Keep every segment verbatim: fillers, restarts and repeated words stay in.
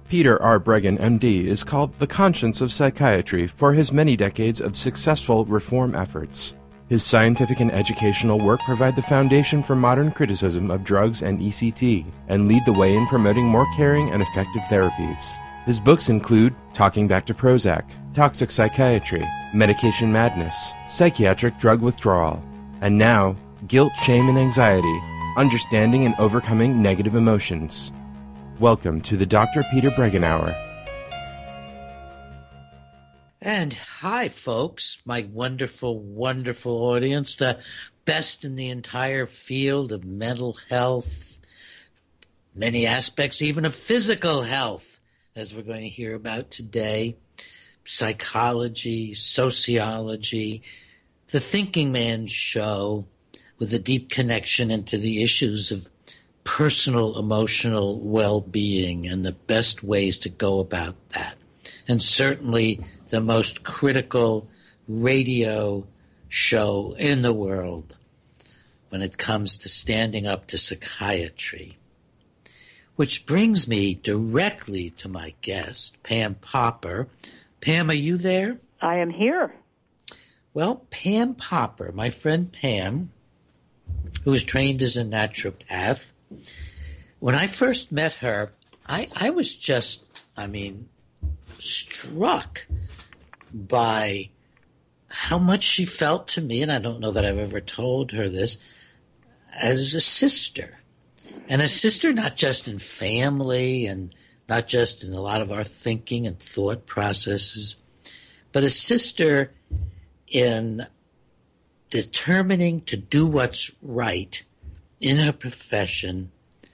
Peter R. Breggin, M D, is called the conscience of psychiatry for his many decades of successful reform efforts. His scientific and educational work provide the foundation for modern criticism of drugs and E C T and lead the way in promoting more caring and effective therapies. His books include Talking Back to Prozac, Toxic Psychiatry, Medication Madness, Psychiatric Drug Withdrawal, and now, Guilt, Shame, and Anxiety, Understanding and Overcoming Negative Emotions. Welcome to the Doctor Peter Breggin Hour. And hi, folks, my wonderful, wonderful audience, the best in the entire field of mental health, many aspects even of physical health, as we're going to hear about today, psychology, sociology, the Thinking Man Show, with a deep connection into the issues of personal emotional well-being and the best ways to go about that. And certainly the most critical radio show in the world when it comes to standing up to psychiatry. Which brings me directly to my guest, Pam Popper. Pam, are you there? I am here. Well, Pam Popper, my friend Pam, who is trained as a naturopath, when I first met her, I, I was just, I mean, struck by how much she felt to me, and I don't know that I've ever told her this, as a sister. And a sister not just in family and not just in a lot of our thinking and thought processes, but a sister in determining to do what's right in her profession,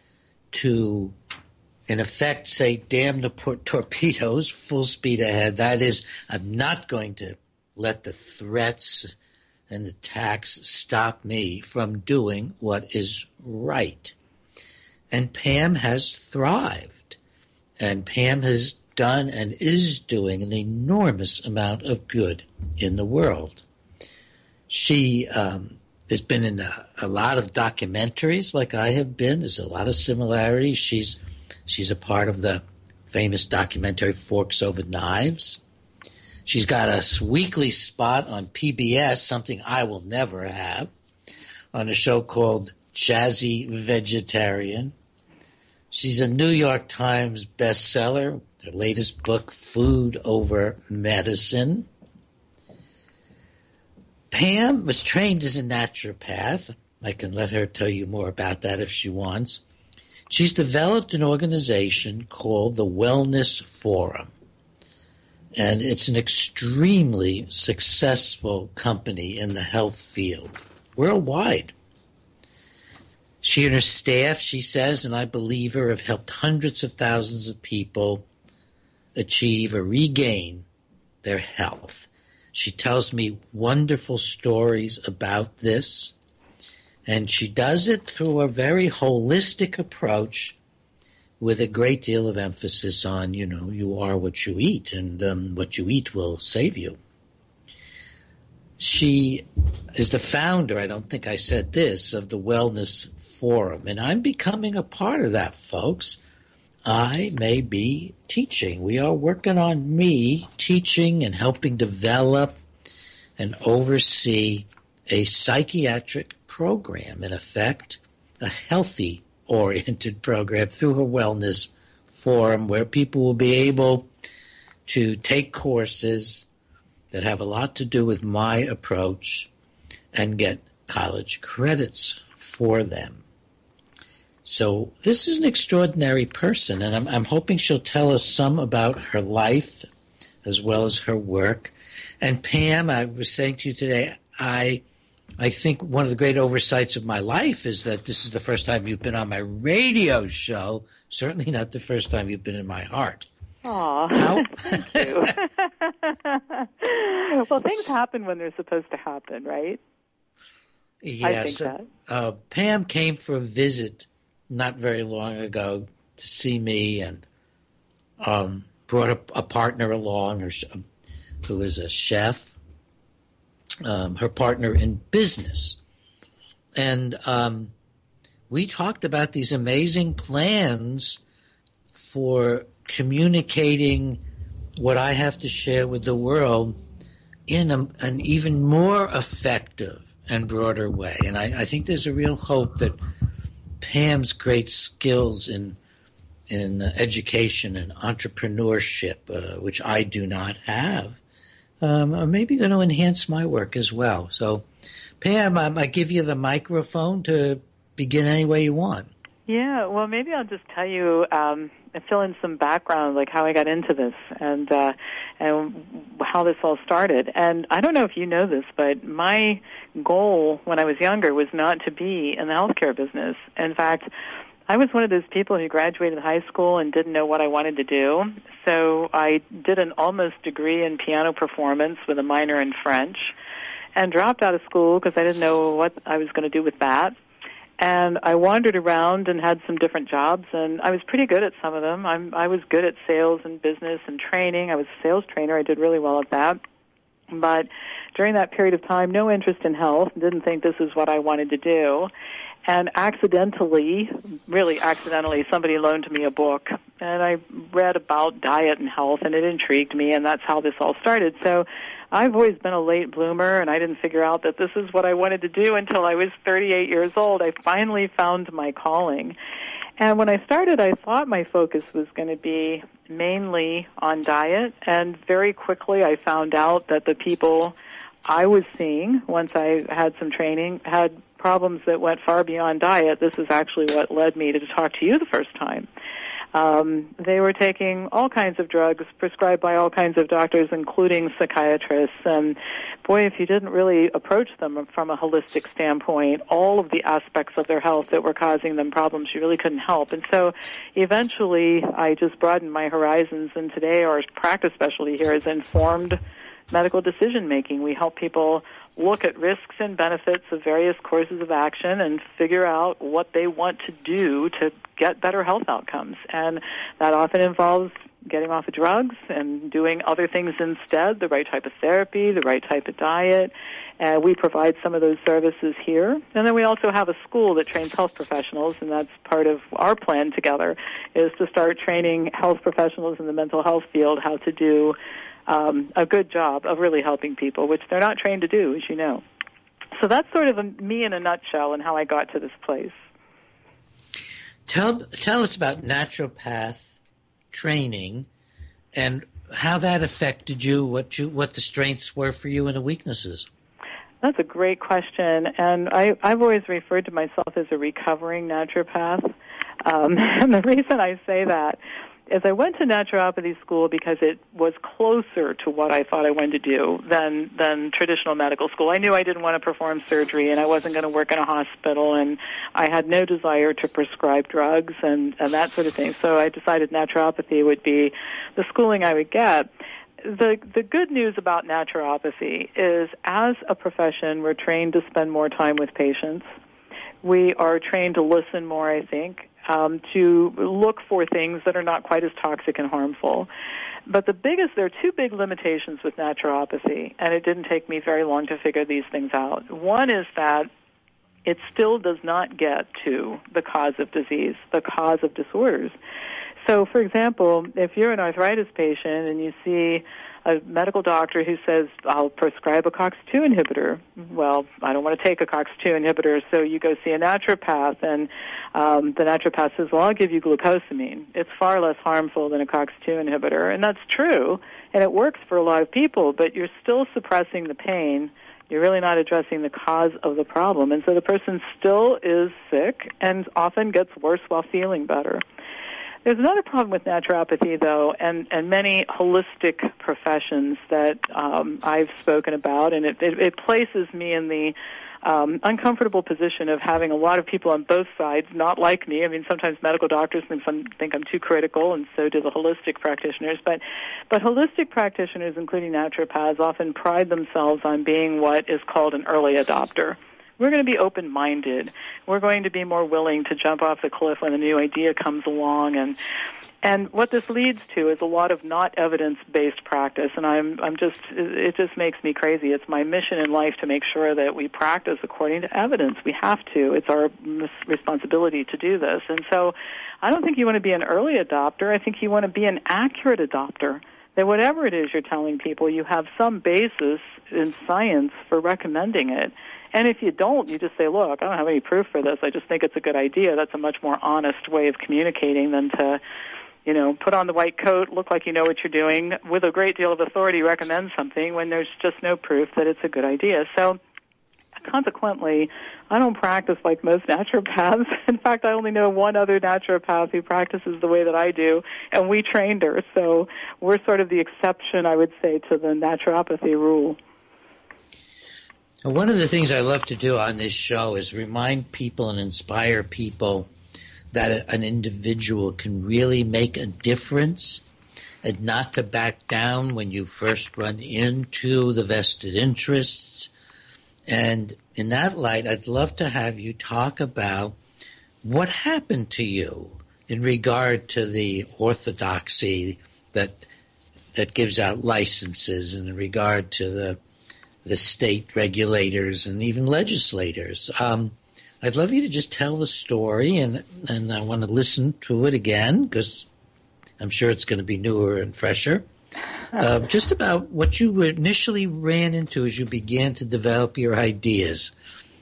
to, in effect, say, damn the torpedoes, full speed ahead. That is, I'm not going to let the threats and attacks stop me from doing what is right. And Pam has thrived. And Pam has done and is doing an enormous amount of good in the world. She um, has been in a, a lot of documentaries like I have been. There's a lot of similarities. She's she's a part of the famous documentary Forks Over Knives. She's got a weekly spot on P B S, something I will never have, on a show called Jazzy Vegetarian. She's a New York Times bestseller. Her latest book, Food Over Medicine. Pam was trained as a naturopath. I can let her tell you more about that if she wants. She's developed an organization called the Wellness Forum. And it's an extremely successful company in the health field, worldwide. She and her staff, she says, and I believe her, have helped hundreds of thousands of people achieve or regain their health. She tells me wonderful stories about this, and she does it through a very holistic approach with a great deal of emphasis on, you know, you are what you eat, and um, what you eat will save you. She is the founder, I don't think I said this, of the Wellness Forum, and I'm becoming a part of that, folks. I may be teaching. We are working on me teaching and helping develop and oversee a psychiatric program, in effect, a healthy-oriented program through her Wellness Forum where people will be able to take courses that have a lot to do with my approach and get college credits for them. So this is an extraordinary person, and I'm, I'm hoping she'll tell us some about her life as well as her work. And Pam, I was saying to you today, I I think one of the great oversights of my life is that this is the first time you've been on my radio show, certainly not the first time you've been in my heart. Aw, How? thank you. Well, things happen when they're supposed to happen, right? Yes. I think that. Uh, Pam came for a visit not very long ago to see me, and um, brought a, a partner along her, who is a chef, um, her partner in business. And um, we talked about these amazing plans for communicating what I have to share with the world in a, an even more effective and broader way. And I, I think there's a real hope that Pam's great skills in in uh, education and entrepreneurship, uh, which I do not have, um, are maybe going to enhance my work as well. So, Pam, I, I give you the microphone to begin any way you want. Yeah, well, maybe I'll just tell you um, and fill in some background, like how I got into this and uh, and how this all started. And I don't know if you know this, but my goal when I was younger was not to be in the healthcare business. In fact, I was one of those people who graduated high school and didn't know what I wanted to do. So I did an almost degree in piano performance with a minor in French and dropped out of school because I didn't know what I was going to do with that. And I wandered around and had some different jobs, and I was pretty good at some of them. I'm, I was good at sales and business and training. I was a sales trainer. I did really well at that. But during that period of time, no interest in health, didn't think this is what I wanted to do. And accidentally, really accidentally, somebody loaned me a book, and I read about diet and health, and it intrigued me, and that's how this all started. So I've always been a late bloomer, and I didn't figure out that this is what I wanted to do until I was thirty-eight years old. I finally found my calling. And when I started, I thought my focus was going to be mainly on diet, and very quickly I found out that the people I was seeing, once I had some training, had problems that went far beyond diet. This is actually what led me to talk to you the first time. Um, they were taking all kinds of drugs prescribed by all kinds of doctors, including psychiatrists. And boy, if you didn't really approach them from a holistic standpoint, all of the aspects of their health that were causing them problems, you really couldn't help. And so eventually I just broadened my horizons, and today our practice specialty here is informed medical decision making. We help people look at risks and benefits of various courses of action and figure out what they want to do to get better health outcomes. And that often involves getting off of drugs and doing other things instead, the right type of therapy, the right type of diet. Uh, we provide some of those services here. And then we also have a school that trains health professionals, and that's part of our plan together, is to start training health professionals in the mental health field how to do Um, a good job of really helping people, which they're not trained to do, as you know. So that's sort of a, me in a nutshell and how I got to this place. Tell tell us about naturopath training and how that affected you, what you what the strengths were for you and the weaknesses. That's a great question, and I, I've always referred to myself as a recovering naturopath. Um, and the reason I say that is I went to naturopathy school because it was closer to what I thought I wanted to do than than traditional medical school. I knew I didn't want to perform surgery, and I wasn't going to work in a hospital, and I had no desire to prescribe drugs and, and that sort of thing. So I decided naturopathy would be the schooling I would get. The the good news about naturopathy is, as a profession, we're trained to spend more time with patients. We are trained to listen more, I think, um, to look for things that are not quite as toxic and harmful. But the biggest, there are two big limitations with naturopathy, and it didn't take me very long to figure these things out. One is that it still does not get to the cause of disease, the cause of disorders. So, for example, if you're an arthritis patient and you see a medical doctor who says, I'll prescribe a COX two inhibitor, well, I don't want to take a COX two inhibitor, so you go see a naturopath, and um, the naturopath says, well, I'll give you glucosamine. It's far less harmful than a COX two inhibitor, and that's true, and it works for a lot of people, but you're still suppressing the pain. You're really not addressing the cause of the problem, and so the person still is sick and often gets worse while feeling better. There's another problem with naturopathy, though, and, and many holistic professions that um, I've spoken about, and it, it, it places me in the um, uncomfortable position of having a lot of people on both sides not like me. I mean, sometimes medical doctors think I'm, think I'm too critical, and so do the holistic practitioners. But, but holistic practitioners, including naturopaths, often pride themselves on being what is called an early adopter. We're going to be open-minded. We're going to be more willing to jump off the cliff when a new idea comes along. And and what this leads to is a lot of not evidence-based practice. And I'm I'm just it just makes me crazy. It's my mission in life to make sure that we practice according to evidence. We have to. It's our responsibility to do this. And so I don't think you want to be an early adopter. I think you want to be an accurate adopter. That whatever it is you're telling people, you have some basis in science for recommending it. And if you don't, you just say, look, I don't have any proof for this. I just think it's a good idea. That's a much more honest way of communicating than to, you know, put on the white coat, look like you know what you're doing, with a great deal of authority recommend something when there's just no proof that it's a good idea. So consequently, I don't practice like most naturopaths. In fact, I only know one other naturopath who practices the way that I do, and we trained her. So we're sort of the exception, I would say, to the naturopathy rule. One of the things I love to do on this show is remind people and inspire people that an individual can really make a difference, and not to back down when you first run into the vested interests. And in that light, I'd love to have you talk about what happened to you in regard to the orthodoxy that that gives out licenses, and in regard to the the state regulators and even legislators. Um, I'd love you to just tell the story, and, and I want to listen to it again because I'm sure it's going to be newer and fresher. Uh, just about what you initially ran into as you began to develop your ideas.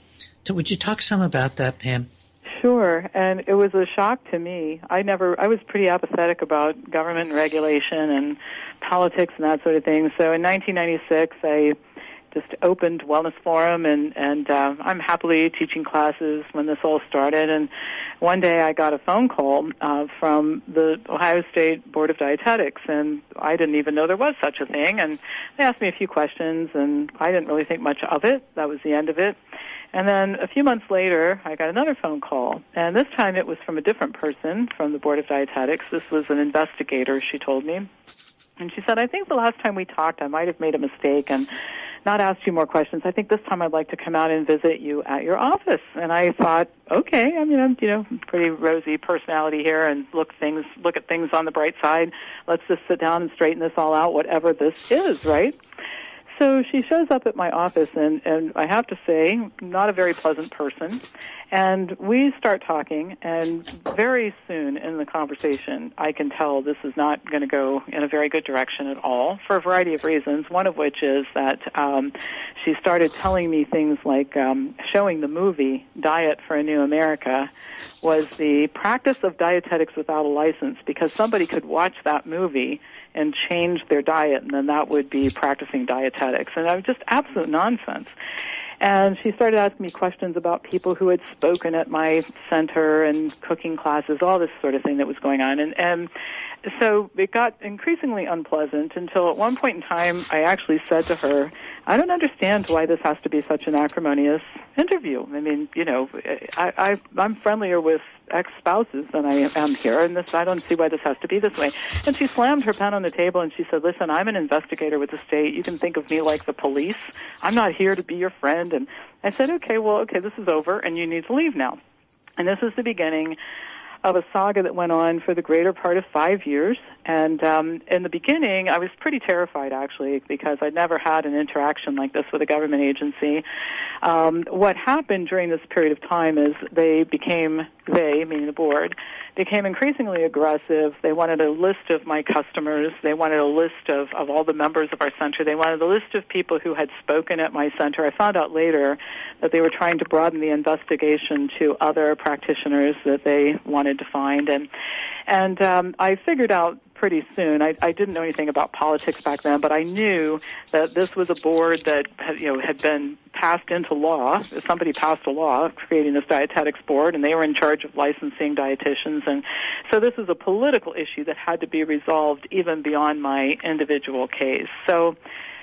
So would you talk some about that, Pam? Sure, and it was a shock to me. I never, I was pretty apathetic about government and regulation and politics and that sort of thing. So in nineteen ninety-six, I just opened Wellness Forum, and, and uh, I'm happily teaching classes when this all started. And one day I got a phone call uh, from the Ohio State Board of Dietetics, and I didn't even know there was such a thing. And they asked me a few questions, and I didn't really think much of it. That was the end of it. And then a few months later, I got another phone call, and this time it was from a different person from the Board of Dietetics. This was an investigator, she told me. And she said, I think the last time we talked, I might have made a mistake and not asked you more questions. I think this time I'd like to come out and visit you at your office. And I thought, okay, I mean, I'm, you know, pretty rosy personality here, and look things, look at things on the bright side. Let's just sit down and straighten this all out, whatever this is, right? So she shows up at my office, and, and I have to say, not a very pleasant person. And we start talking, and very soon in the conversation, I can tell this is not going to go in a very good direction at all, for a variety of reasons, one of which is that um, she started telling me things like um, showing the movie Diet for a New America was the practice of dietetics without a license, because somebody could watch that movie and change their diet, and then that would be practicing dietetics. And that was just absolute nonsense. And she started asking me questions about people who had spoken at my center and cooking classes, all this sort of thing that was going on. And, and so it got increasingly unpleasant until at one point in time I actually said to her, I don't understand why this has to be such an acrimonious interview. I mean, you know, I, I, I'm friendlier with ex-spouses than I am here, and this, I don't see why this has to be this way. And she slammed her pen on the table and she said, listen, I'm an investigator with the state. You can think of me like the police. I'm not here to be your friend. And I said, okay, well, okay, this is over, and you need to leave now. And this is the beginning of a saga that went on for the greater part of five years. And um, in the beginning, I was pretty terrified, actually, because I'd never had an interaction like this with a government agency. Um, what happened during this period of time is they became, they, meaning the board, became increasingly aggressive. They wanted a list of my customers. They wanted a list of, of all the members of our center. They wanted a list of people who had spoken at my center. I found out later that they were trying to broaden the investigation to other practitioners that they wanted to find. And, and um, I figured out pretty soon. I, I didn't know anything about politics back then, but I knew that this was a board that had, you know, had been passed into law. Somebody passed a law creating this dietetics board, and they were in charge of licensing dietitians. And so this was a political issue that had to be resolved even beyond my individual case. So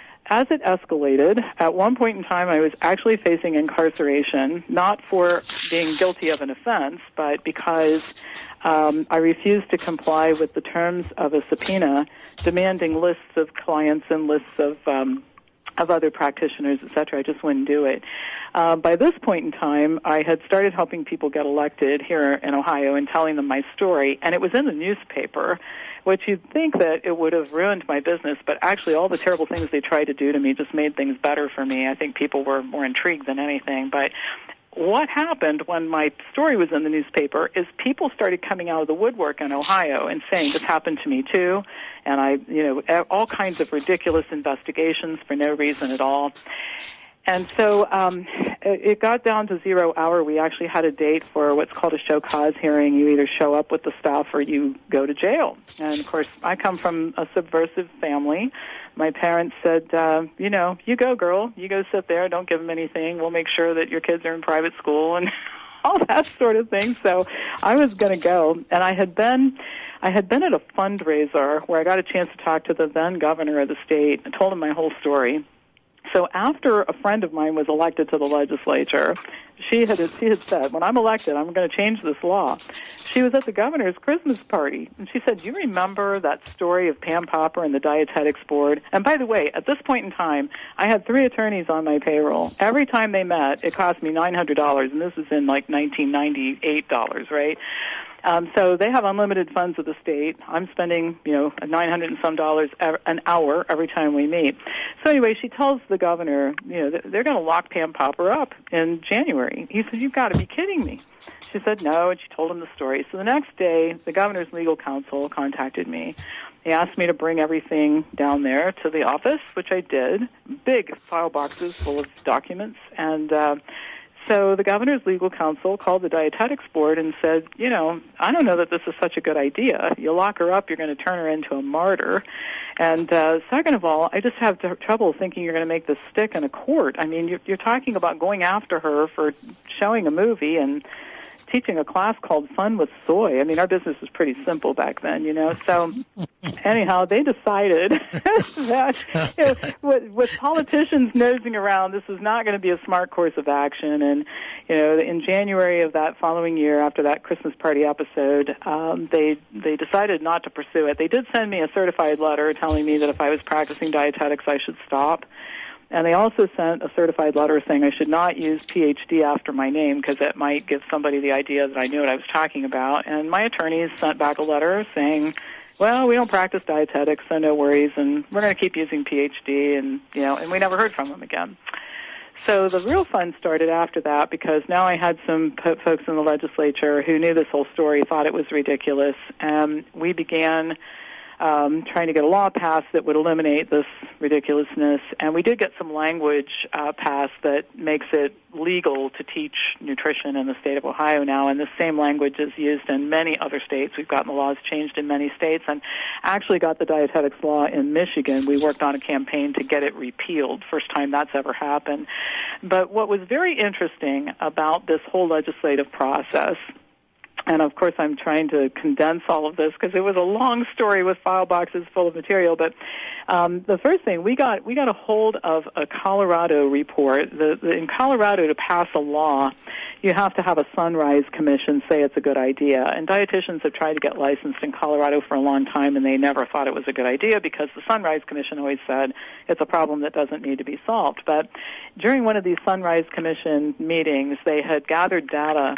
as it escalated, at one point in time I was actually facing incarceration, not for being guilty of an offense, but because um, I refused to comply with the terms of a subpoena demanding lists of clients and lists of um, of other practitioners, et cetera. I just wouldn't do it. Uh, by this point in time, I had started helping people get elected here in Ohio and telling them my story, and it was in the newspaper, which you'd think that it would have ruined my business, but actually all the terrible things they tried to do to me just made things better for me. I think people were more intrigued than anything. But what happened when my story was in the newspaper is people started coming out of the woodwork in Ohio and saying, this happened to me too. And I, you know, all kinds of ridiculous investigations for no reason at all. And so um, it got down to zero hour. We actually had a date for what's called a show cause hearing. You either show up with the stuff or you go to jail. And, of course, I come from a subversive family. My parents said, uh, you know, you go, girl. You go sit there. Don't give them anything. We'll make sure that your kids are in private school and all that sort of thing. So I was going to go. And I had been... I had been at a fundraiser where I got a chance to talk to the then governor of the state and told him my whole story. So after a friend of mine was elected to the legislature, she had she had said, when I'm elected, I'm going to change this law. She was at the governor's Christmas party, and she said, do you remember that story of Pam Popper and the Dietetics Board? And by the way, at this point in time, I had three attorneys on my payroll. Every time they met, it cost me nine hundred dollars, and this is in like nineteen ninety-eight dollars, right? Um, so they have unlimited funds of the state. I'm spending, you know, nine hundred and some dollars an hour every time we meet. So anyway, she tells the governor, you know, they're going to lock Pam Popper up in January. He said, you've got to be kidding me. She said no, and she told him the story. So the next day, the governor's legal counsel contacted me. He asked me to bring everything down there to the office, which I did. Big file boxes full of documents, and uh, so the governor's legal counsel called the Dietetics Board and said, you know, I don't know that this is such a good idea. You lock her up, you're going to turn her into a martyr. And uh, second of all, I just have t- trouble thinking you're going to make this stick in a court. I mean, you're, you're talking about going after her for showing a movie and teaching a class called Fun with Soy. I mean, our business was pretty simple back then, you know. So anyhow, they decided that, you know, with, with politicians nosing around, this was not going to be a smart course of action. And, you know, in January of that following year, after that Christmas party episode, um, they they decided not to pursue it. They did send me a certified letter telling me that if I was practicing dietetics, I should stop. And they also sent a certified letter saying I should not use P H D after my name because it might give somebody the idea that I knew what I was talking about. And my attorneys sent back a letter saying, well, we don't practice dietetics, so no worries, and we're going to keep using P H D, and, you know, and we never heard from them again. So the real fun started after that because now I had some po- folks in the legislature who knew this whole story, thought it was ridiculous, and we began Um, trying to get a law passed that would eliminate this ridiculousness. And we did get some language uh, passed that makes it legal to teach nutrition in the state of Ohio now, and the same language is used in many other states. We've gotten the laws changed in many states and actually got the dietetics law in Michigan. We worked on a campaign to get it repealed, first time that's ever happened. But what was very interesting about this whole legislative process, and, of course, I'm trying to condense all of this because it was a long story with file boxes full of material. But um, the first thing, we got we got a hold of a Colorado report. The, the, in Colorado, to pass a law, you have to have a Sunrise Commission say it's a good idea. And dietitians have tried to get licensed in Colorado for a long time, and they never thought it was a good idea because the Sunrise Commission always said it's a problem that doesn't need to be solved. But during one of these Sunrise Commission meetings, they had gathered data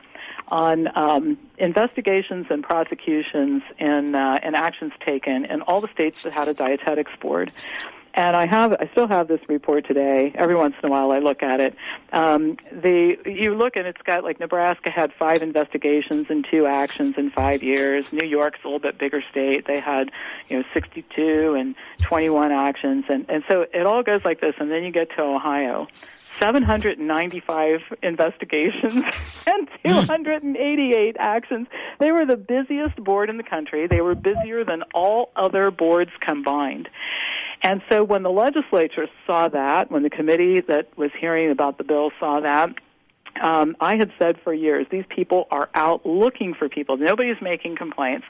on um, investigations and prosecutions and, uh, and actions taken in all the states that had a dietetics board. And I have, I still have this report today. Every once in a while, I look at it. Um, the you look and it's got like Nebraska had five investigations and two actions in five years. New York's a little bit bigger state. They had, you know, sixty-two and twenty-one actions, and and so it all goes like this. And then you get to Ohio. seven hundred ninety-five investigations and two hundred eighty-eight actions. They were the busiest board in the country. They were busier than all other boards combined. And so when the legislature saw that, when the committee that was hearing about the bill saw that, um, I had said for years, these people are out looking for people. Nobody's making complaints.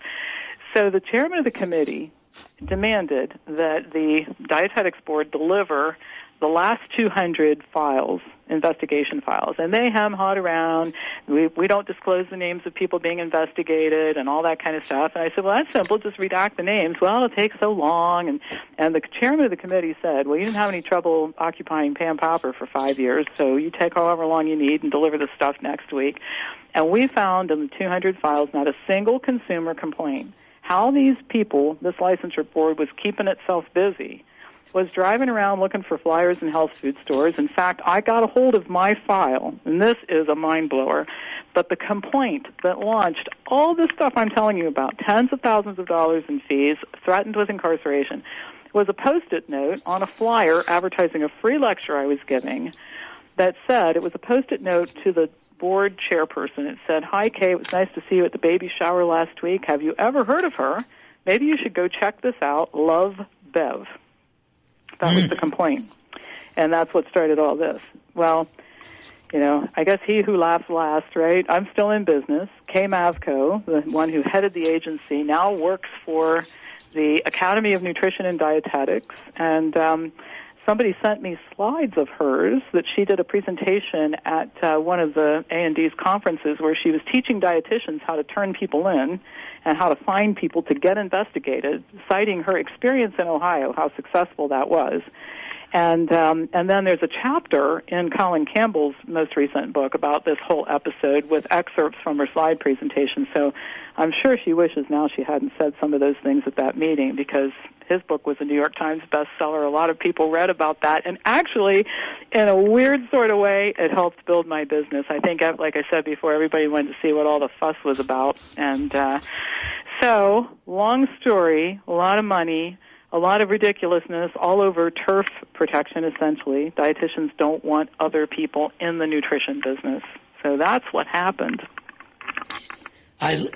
So the chairman of the committee demanded that the dietetics board deliver the last two hundred files, investigation files, and they hem-hawed around. We, we don't disclose the names of people being investigated and all that kind of stuff. And I said, well, that's simple. Just redact the names. Well, it takes so long. And, and the chairman of the committee said, well, you didn't have any trouble occupying Pam Popper for five years, so you take however long you need and deliver the stuff next week. And we found in the two hundred files not a single consumer complaint. How these people, this licensure board, was keeping itself busy was driving around looking for flyers in health food stores. In fact, I got a hold of my file, and this is a mind blower. But the complaint that launched all this stuff I'm telling you about, tens of thousands of dollars in fees, threatened with incarceration, was a Post-it note on a flyer advertising a free lecture I was giving that said, it was a Post-it note to the board chairperson. It said, "Hi, Kay, it was nice to see you at the baby shower last week. Have you ever heard of her? Maybe you should go check this out. Love, Bev." That was the complaint. And that's what started all this. Well, you know, I guess he who laughs last, right? I'm still in business. Kay Mavco, the one who headed the agency, now works for the Academy of Nutrition and Dietetics. And um, somebody sent me slides of hers that she did a presentation at uh, one of the A and D's conferences where she was teaching dietitians how to turn people in and how to find people to get investigated, citing her experience in Ohio, how successful that was. And um, and then there's a chapter in Colin Campbell's most recent book about this whole episode with excerpts from her slide presentation. So I'm sure she wishes now she hadn't said some of those things at that meeting, because his book was a New York Times bestseller. A lot of people read about that. And actually, in a weird sort of way, it helped build my business. I think, like I said before, everybody wanted to see what all the fuss was about. And uh, so, long story, a lot of money, a lot of ridiculousness all over turf protection, essentially. Dietitians don't want other people in the nutrition business. So that's what happened. I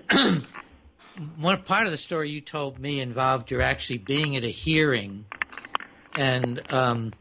one part of the story you told me involved your actually being at a hearing and um,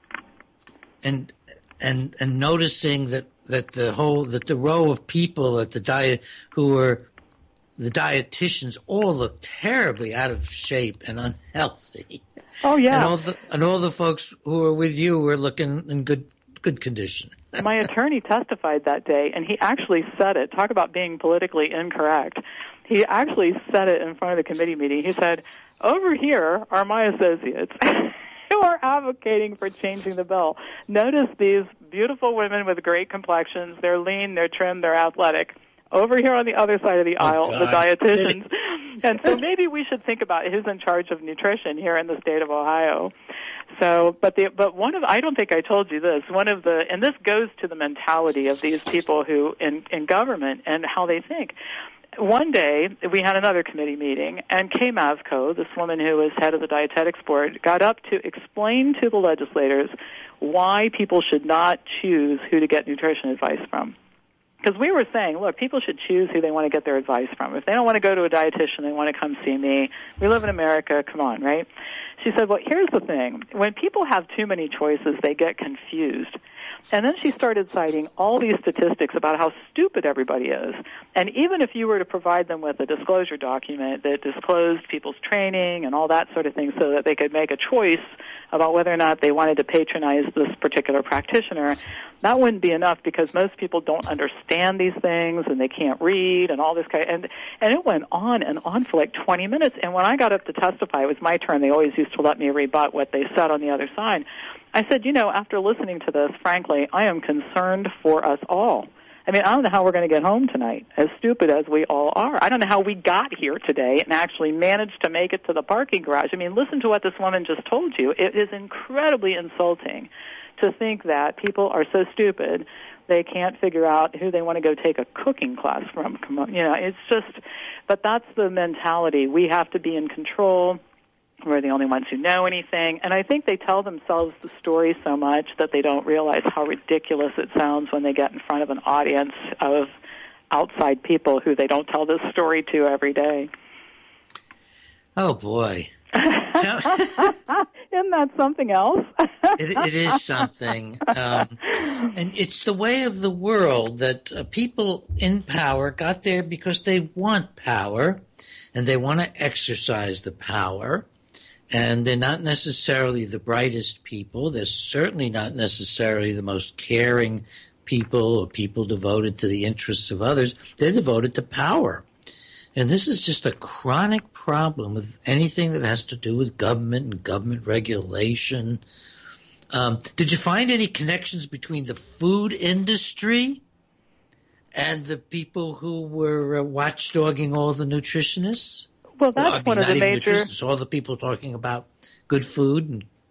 and and and noticing that, that the whole that the row of people at the diet who were the dietitians all looked terribly out of shape and unhealthy. Oh yeah, and all the and all the folks who were with you were looking in good good condition. My attorney testified that day, and he actually said it. Talk about being politically incorrect. He actually said it in front of the committee meeting. He said, "Over here are my associates who are advocating for changing the bill. Notice these beautiful women with great complexions. They're lean, they're trim, they're athletic. Over here on the other side of the oh, aisle, God. the dietitians." And so maybe we should think about who's in charge of nutrition here in the state of Ohio. So, but the, but one of, I don't think I told you this, one of the, and this goes to the mentality of these people who, in, in government and how they think. One day, we had another committee meeting, and Kay Mavco, this woman who was head of the dietetics board, got up to explain to the legislators why people should not choose who to get nutrition advice from. Because we were saying, look, people should choose who they want to get their advice from. If they don't want to go to a dietitian, they want to come see me. We live in America, come on, right? She said, well, here's the thing. When people have too many choices, they get confused. And then she started citing all these statistics about how stupid everybody is. And even if you were to provide them with a disclosure document that disclosed people's training and all that sort of thing so that they could make a choice about whether or not they wanted to patronize this particular practitioner, that wouldn't be enough, because most people don't understand these things and they can't read and all this kind of, and and it went on and on for like twenty minutes. And when I got up to testify, it was my turn. They always used to let me rebut what they said on the other side. I said, you know, after listening to this, frankly, I am concerned for us all. I mean, I don't know how we're going to get home tonight, as stupid as we all are. I don't know how we got here today and actually managed to make it to the parking garage. I mean, listen to what this woman just told you. It is incredibly insulting to think that people are so stupid they can't figure out who they want to go take a cooking class from. Come on, you know, it's just, but that's the mentality. We have to be in control. We're the only ones who know anything. And I think they tell themselves the story so much that they don't realize how ridiculous it sounds when they get in front of an audience of outside people who they don't tell this story to every day. Oh, boy. Isn't that something else? it, it is something. Um, and it's the way of the world that uh, people in power got there because they want power, and they want to exercise the power. And they're not necessarily the brightest people. They're certainly not necessarily the most caring people or people devoted to the interests of others. They're devoted to power. And this is just a chronic problem with anything that has to do with government and government regulation. Um, did you find any connections between the food industry and the people who were uh, watchdogging all the nutritionists? Well, that's well, I mean, one of the major. All the people talking about good food and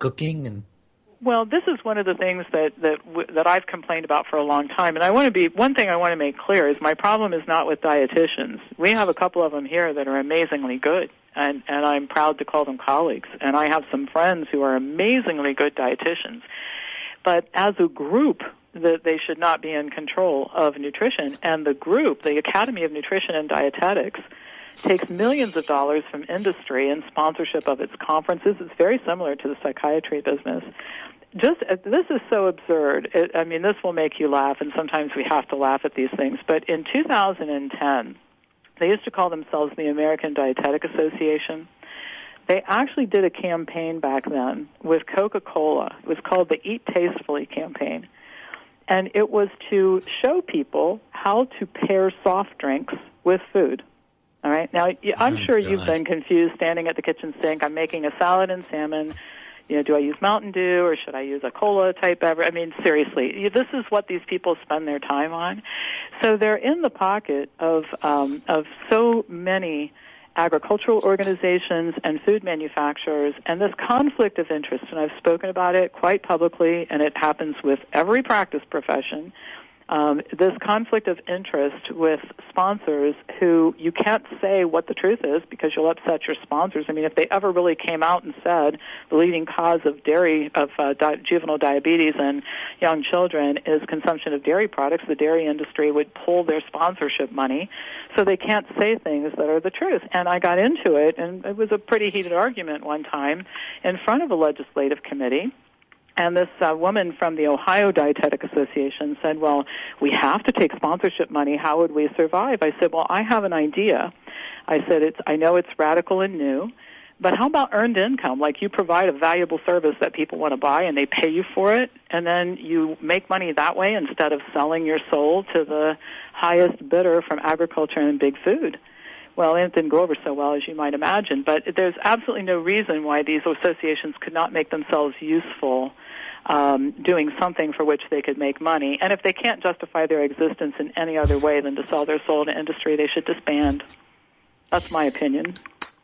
cooking and. Well, this is one of the things that that w- that I've complained about for a long time, and I want to be one thing I want to make clear is my problem is not with dietitians. We have a couple of them here that are amazingly good, and and I'm proud to call them colleagues. And I have some friends who are amazingly good dietitians, but as a group, that they should not be in control of nutrition. And the group, the Academy of Nutrition and Dietetics, takes millions of dollars from industry in sponsorship of its conferences. It's very similar to the psychiatry business. Just this is so absurd. It, I mean, this will make you laugh, and sometimes we have to laugh at these things. But in two thousand ten, they used to call themselves the American Dietetic Association. They actually did a campaign back then with Coca-Cola. It was called the Eat Tastefully campaign. And it was to show people how to pair soft drinks with food. All right? Now, I'm oh, sure God. you've been confused standing at the kitchen sink. I'm making a salad and salmon. You know, do I use Mountain Dew or should I use a cola-type beverage? I mean, seriously, this is what these people spend their time on. So they're in the pocket of um, of so many agricultural organizations and food manufacturers, and this conflict of interest, and I've spoken about it quite publicly, and it happens with every practice profession, um, this conflict of interest with sponsors who you can't say what the truth is because you'll upset your sponsors. I mean, if they ever really came out and said the leading cause of dairy, of uh, di- juvenile diabetes in young children is consumption of dairy products, the dairy industry would pull their sponsorship money. So they can't say things that are the truth. And I got into it, and it was a pretty heated argument one time in front of a legislative committee. And this uh, woman from the Ohio Dietetic Association said, well, we have to take sponsorship money. How would we survive? I said, well, I have an idea. I said, it's, I know it's radical and new, but how about earned income? Like you provide a valuable service that people want to buy and they pay you for it, and then you make money that way instead of selling your soul to the highest bidder from agriculture and big food. Well, it didn't go over so well, as you might imagine, but there's absolutely no reason why these associations could not make themselves useful um, doing something for which they could make money. And if they can't justify their existence in any other way than to sell their soul to industry, they should disband. That's my opinion.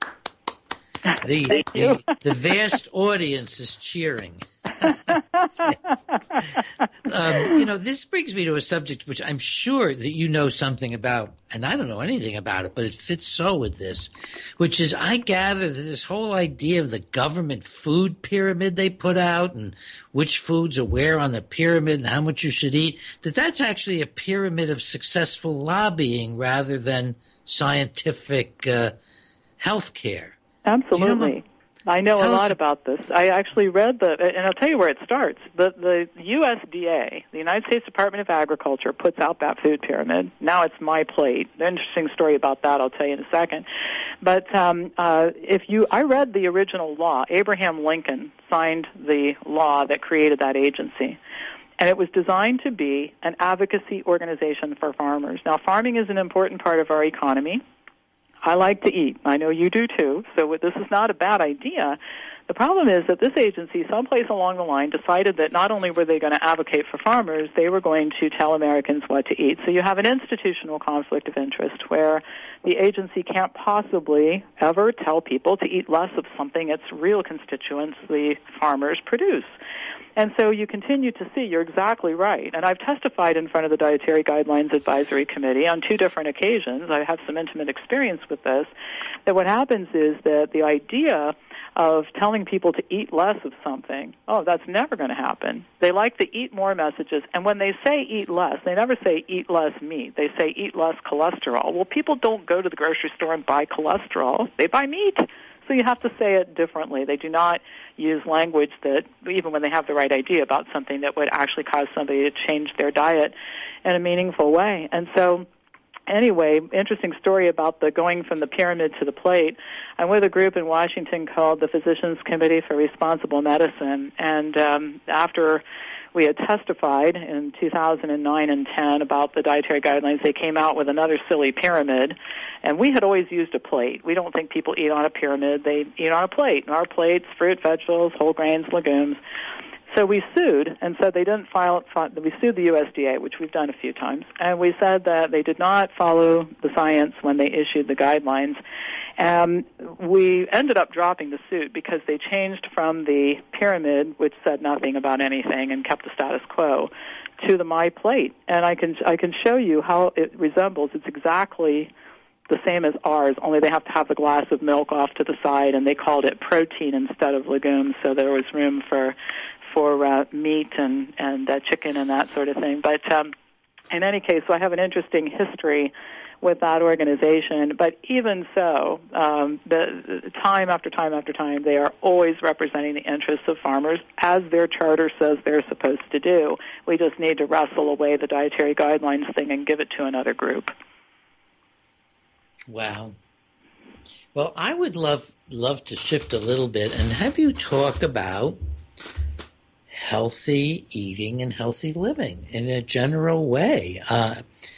The, the, the vast audience is cheering. um, you know, this brings me to a subject which I'm sure that you know something about, and I don't know anything about it, but it fits so with this, which is I gather that this whole idea of the government food pyramid they put out and which foods are where on the pyramid and how much you should eat, that that's actually a pyramid of successful lobbying rather than scientific uh, health care. Absolutely. You know, I know a lot about this. I actually read the, and I'll tell you where it starts. The the U S D A, the United States Department of Agriculture, puts out that food pyramid. Now it's My Plate. An interesting story about that I'll tell you in a second. But um, uh, if you, I read the original law. Abraham Lincoln signed the law that created that agency. And it was designed to be an advocacy organization for farmers. Now, farming is an important part of our economy. I like to eat. I know you do too, so this is not a bad idea. The problem is that this agency, someplace along the line, decided that not only were they going to advocate for farmers, they were going to tell Americans what to eat. So you have an institutional conflict of interest where the agency can't possibly ever tell people to eat less of something its real constituents, the farmers, produce. And so you continue to see, you're exactly right. And I've testified in front of the Dietary Guidelines Advisory Committee on two different occasions. I have some intimate experience with this, that what happens is that the idea of telling people to eat less of something, oh, that's never going to happen. They like the eat more messages. And when they say eat less, they never say eat less meat. They say eat less cholesterol. Well, people don't go to the grocery store and buy cholesterol. They buy meat. So you have to say it differently. They do not use language that, even when they have the right idea about something, that would actually cause somebody to change their diet in a meaningful way. And so, anyway, interesting story about the going from the pyramid to the plate. I'm with a group in Washington called the Physicians Committee for Responsible Medicine, and um, after we had testified in two thousand nine and ten about the dietary guidelines, they came out with another silly pyramid, and we had always used a plate. We don't think people eat on a pyramid. They eat on a plate, and our plates, fruit, vegetables, whole grains, legumes. So we sued and said they didn't file, we sued the U S D A, which we've done a few times, and we said that they did not follow the science when they issued the guidelines. And we ended up dropping the suit because they changed from the pyramid, which said nothing about anything and kept the status quo, to the My Plate. And I can I can show you how it resembles. It's exactly the same as ours, only they have to have a glass of milk off to the side, and they called it protein instead of legumes, so there was room for for uh, meat and, and uh, chicken and that sort of thing. But um, in any case, so I have an interesting history with that organization. But even so, um, the, the time after time after time, they are always representing the interests of farmers as their charter says they're supposed to do. We just need to wrestle away the dietary guidelines thing and give it to another group. Wow. Well, I would love love to shift a little bit and have you talk about healthy eating and healthy living in a general way. Uh,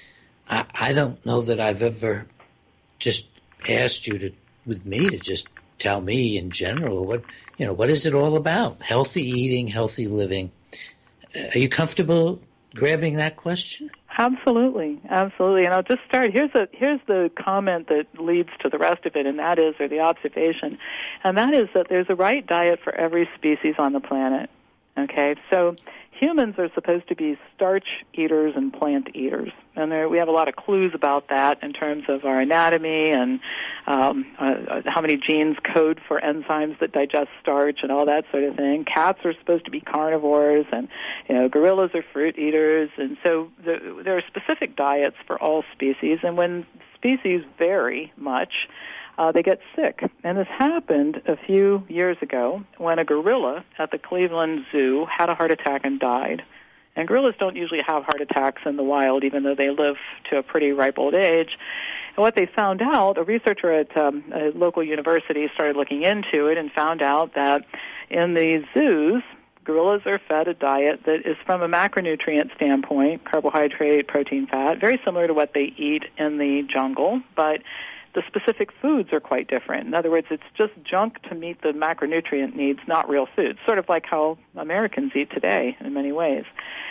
I, I don't know that I've ever just asked you to, with me, to just tell me in general what you know. What is it all about? Healthy eating, healthy living. Uh, are you comfortable grabbing that question? Absolutely, absolutely. And I'll just start. Here's a here's the comment that leads to the rest of it, and that is, or the observation, and that is that there's a right diet for every species on the planet. Okay, so humans are supposed to be starch eaters and plant eaters, and there, we have a lot of clues about that in terms of our anatomy and um, uh, how many genes code for enzymes that digest starch and all that sort of thing. Cats are supposed to be carnivores, and you know, gorillas are fruit eaters, and so the, there are specific diets for all species, and when species vary much, Uh, they get sick. And this happened a few years ago when a gorilla at the Cleveland Zoo had a heart attack and died. And gorillas don't usually have heart attacks in the wild, even though they live to a pretty ripe old age. And what they found out, a researcher at um, a local university started looking into it and found out that in the zoos, gorillas are fed a diet that is, from a macronutrient standpoint, carbohydrate, protein, fat, very similar to what they eat in the jungle, but the specific foods are quite different. In other words, it's just junk to meet the macronutrient needs, not real food, sort of like how Americans eat today in many ways.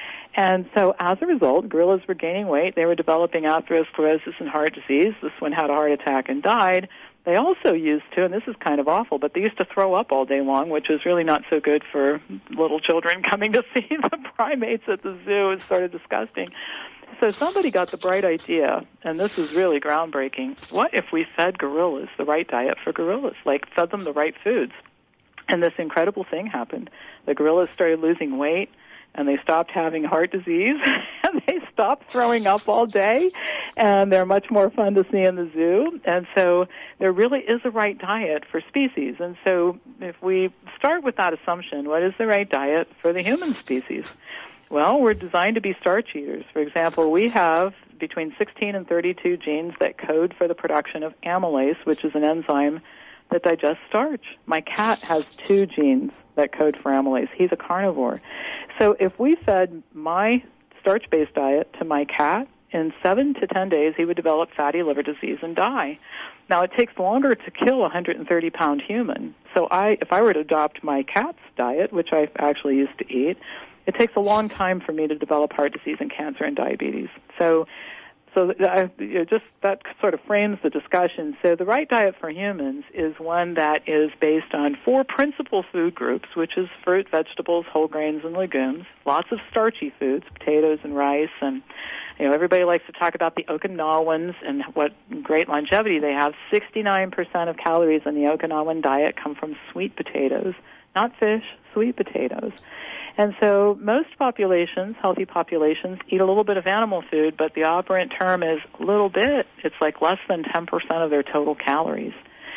And so as a result, gorillas were gaining weight. They were developing atherosclerosis and heart disease. This one had a heart attack and died. They also used to, and this is kind of awful, but they used to throw up all day long, which was really not so good for little children coming to see the primates at the zoo. It's sort of disgusting. So somebody got the bright idea, and this is really groundbreaking. What if we fed gorillas the right diet for gorillas, like fed them the right foods? And this incredible thing happened. The gorillas started losing weight, and they stopped having heart disease, and they stopped throwing up all day, and they're much more fun to see in the zoo. And so there really is a right diet for species. And so if we start with that assumption, what is the right diet for the human species? Well, we're designed to be starch eaters. For example, we have between sixteen and thirty-two genes that code for the production of amylase, which is an enzyme that digests starch. My cat has two genes that code for amylase. He's a carnivore. So if we fed my starch-based diet to my cat, in seven to ten days he would develop fatty liver disease and die. Now, it takes longer to kill a one hundred thirty pound human. So I, if I were to adopt my cat's diet, which I actually used to eat, it takes a long time for me to develop heart disease and cancer and diabetes. So, so I, you know, just that sort of frames the discussion. So the right diet for humans is one that is based on four principal food groups, which is fruit, vegetables, whole grains, and legumes. Lots of starchy foods, potatoes and rice, and you know, everybody likes to talk about the Okinawans and what great longevity they have. sixty-nine percent of calories in the Okinawan diet come from sweet potatoes, not fish, sweet potatoes. And so most populations, healthy populations, eat a little bit of animal food, but the operant term is a little bit. It's like less than ten percent of their total calories.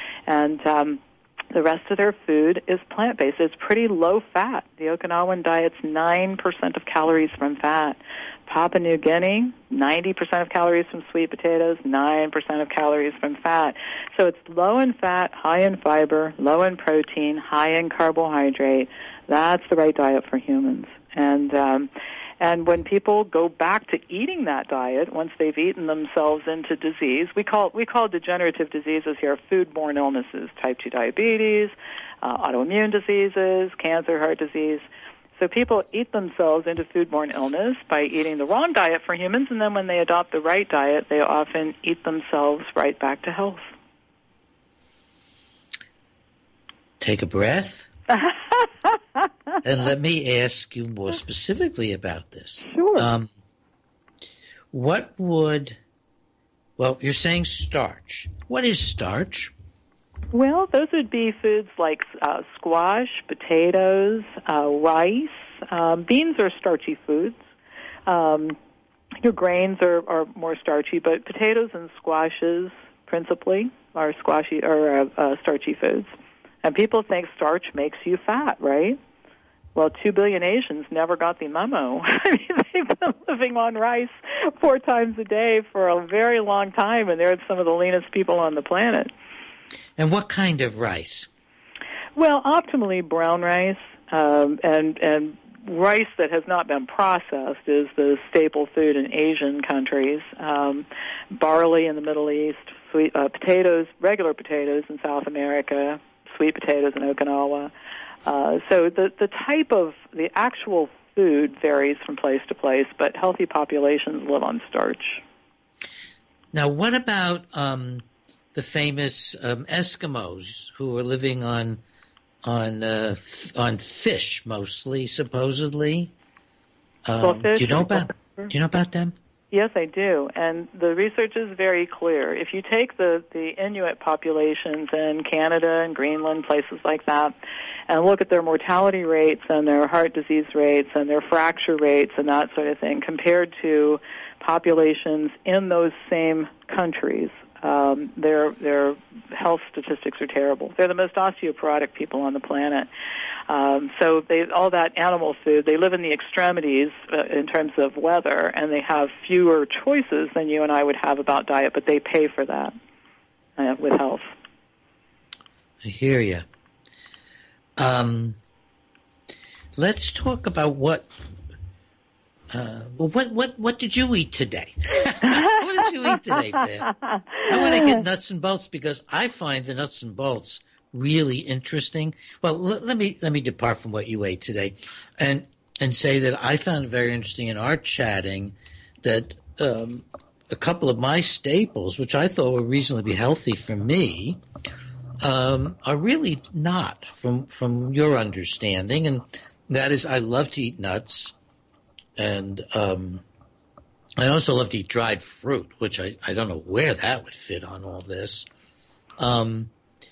And um, the rest of their food is plant-based. It's pretty low fat. The Okinawan diet's nine percent of calories from fat. Papua New Guinea, ninety percent of calories from sweet potatoes, nine percent of calories from fat. So it's low in fat, high in fiber, low in protein, high in carbohydrate. That's the right diet for humans. And um, and when people go back to eating that diet, once they've eaten themselves into disease, we call we call degenerative diseases here foodborne illnesses, type two diabetes, uh, autoimmune diseases, cancer, heart disease. So people eat themselves into foodborne illness by eating the wrong diet for humans, and then when they adopt the right diet, they often eat themselves right back to health. Take a breath. And let me ask you more specifically about this. Sure. Um, what would, well, you're saying starch. What is starch? Well, those would be foods like uh, squash, potatoes, uh, rice. Um, beans are starchy foods. Um, your grains are, are more starchy, but potatoes and squashes principally are squashy or uh, uh, starchy foods. And people think starch makes you fat, right? Well, two billion Asians never got the memo. I mean, they've been living on rice four times a day for a very long time, and they're some of the leanest people on the planet. And what kind of rice? Well, optimally brown rice, um, and and rice that has not been processed is the staple food in Asian countries. Um, barley in the Middle East, sweet uh, potatoes, regular potatoes in South America, sweet potatoes in Okinawa. Uh, so the the type of the actual food varies from place to place, but healthy populations live on starch. Now, what about um, the famous um, Eskimos who are living on on uh, f- on fish mostly, supposedly? Um, Well, fish do you know is- about Do you know about them? Yes, I do, and the research is very clear. If you take the, the Inuit populations in Canada and Greenland, places like that, and look at their mortality rates and their heart disease rates and their fracture rates and that sort of thing, compared to populations in those same countries, um, their their health statistics are terrible. They're the most osteoporotic people on the planet. Um, so they, all that animal food, they live in the extremities uh, in terms of weather, and they have fewer choices than you and I would have about diet, but they pay for that uh, with health. I hear you. Um, let's talk about what. Uh, well, what what what did you eat today? What did you eat today, Pam? I want to get nuts and bolts because I find the nuts and bolts really interesting. Well, l- let me let me depart from what you ate today, and and say that I found it very interesting in our chatting that um, a couple of my staples, which I thought were reasonably healthy for me, um, are really not from from your understanding, and that is I love to eat nuts, and um, I also love to eat dried fruit, which I, I don't know where that would fit on all this. Um,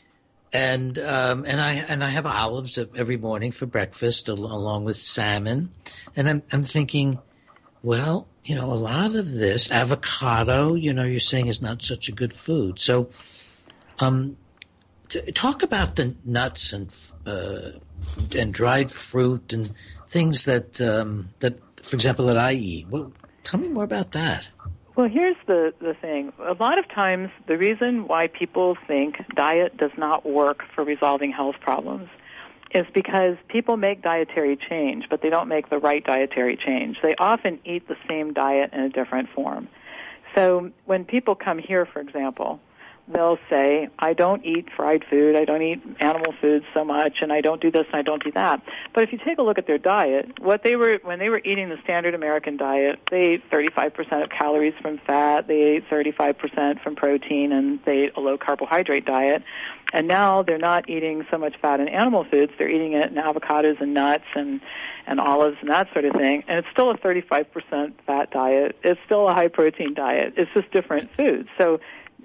And um, and I and I have olives every morning for breakfast, al- along with salmon. And I'm I'm thinking, well, you know, a lot of this avocado, you know, you're saying is not such a good food. So, um, t- talk about the nuts and uh, and dried fruit and things that um, that, for example, that I eat. Well, tell me more about that. Well, here's the, the thing. A lot of times, the reason why people think diet does not work for resolving health problems is because people make dietary change, but they don't make the right dietary change. They often eat the same diet in a different form. So when people come here, for example, they'll say, I don't eat fried food, I don't eat animal foods so much, and I don't do this and I don't do that. But if you take a look at their diet, what they were when they were eating the standard American diet, they ate thirty-five percent of calories from fat, they ate thirty-five percent from protein, and they ate a low carbohydrate diet. And now they're not eating so much fat in animal foods, they're eating it in avocados and nuts and, and olives and that sort of thing. And it's still a thirty-five percent fat diet. It's still a high protein diet. It's just different foods. So